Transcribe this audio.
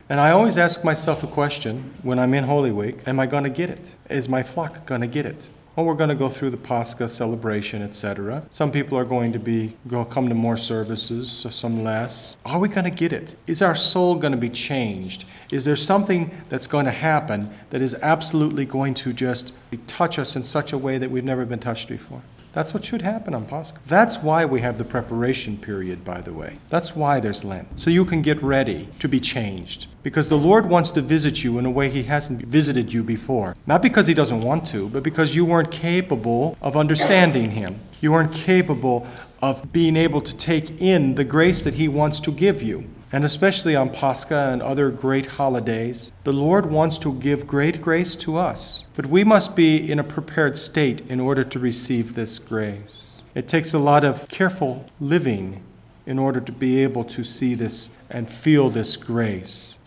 And I always ask myself a question when I'm in Holy Week, am I going to get it? Is my flock going to get it? Well, we're going to go through the Pascha celebration, etc. Some people are going to come to more services, so some less. Are we going to get it? Is our soul going to be changed? Is there something that's going to happen that is absolutely going to just touch us in such a way that we've never been touched before? That's what should happen on Pascha. That's why we have the preparation period, by the way. That's why there's Lent. So you can get ready to be changed. Because the Lord wants to visit you in a way He hasn't visited you before. Not because He doesn't want to, but because you weren't capable of understanding Him. You weren't capable of being able to take in the grace that He wants to give you. And especially on Pascha and other great holidays, the Lord wants to give great grace to us. But we must be in a prepared state in order to receive this grace. It takes a lot of careful living in order to be able to see this and feel this grace.